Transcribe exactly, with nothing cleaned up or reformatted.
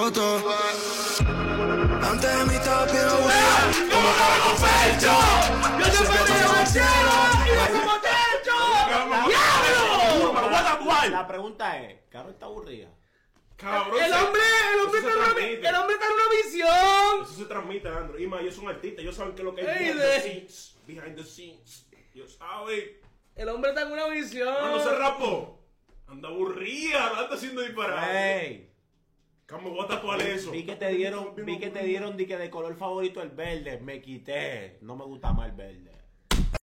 foto. Antes de mí estaba bien aburrida. Como cabe con pecho. Yo siempre te llevo al cielo. Y yo como techo. ¡Diablo! La pregunta es, ¿Karol está aburrida? Cabrón, El hombre, el hombre está en una, el hombre está en una visión. Eso se transmite, Andro. Y más, ellos son artistas, ellos saben qué es lo que es Ey, behind de- the scenes. Behind the scenes. Ellos saben. El hombre está en una visión. No, no se rapó. Anda aburrida, no anda haciendo disparate. Ey, ¿Cómo voy a tatuar eso? vi que te dieron, vi que te dieron di que de color favorito el verde, me quité. No me gusta más el verde.